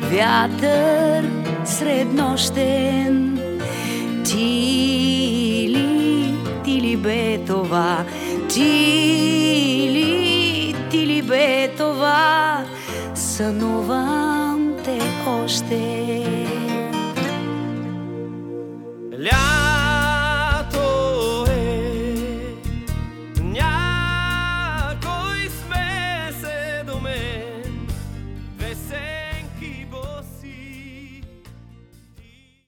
вятър среднощен. Ти ли бе това? Ти ли бе това? Сънувам те още.